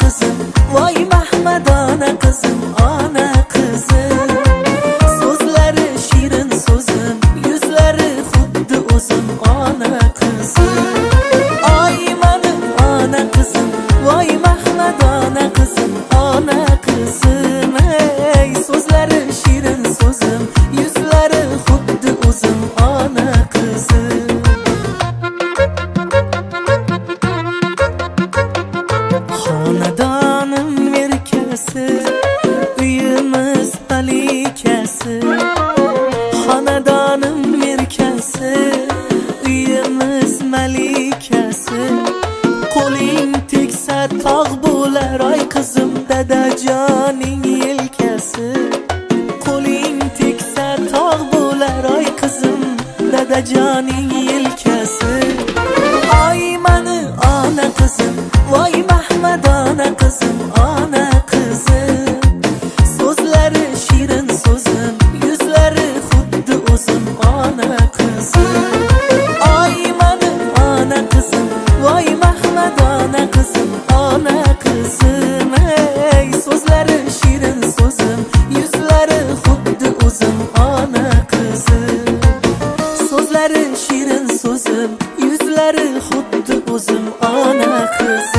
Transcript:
qizim, voy Mahmadona qizim, ona qizim. So'zlari shirin so'zim, yuzlari xuddi o'zim, ona qizim. Oy mening ona qizim, voy Mahmadona qizim, ona qizim. Ey so'zlari shirin so'zim, yuzlari xuddi o'zim, ona qizim. Xonadonim merkasi, uyimiz malikasi. Xonadonim merkasi, uyimiz malikasi. Qo'ling tegsa tog' bo'lar oy qizim, dadajoning yelkasi. Qo'ling tegsa tog' bo'lar oy qizim, dadajoning yelkasi. Oy mani ona qizim, voy Mahmadona qizim, ona qizim. So'zlari shirin so'zim, yuzlari xuddi o'zim, ona qizim. Oy mani ona qizim, voy Mahmadona qizim, ona qizim. Ey so'zlari shirin so'zim, yuzlari xuddi o'zim, ona qizim. So'zlari shirin so'zim, yuzlari xuddi o'zim, ona qizim.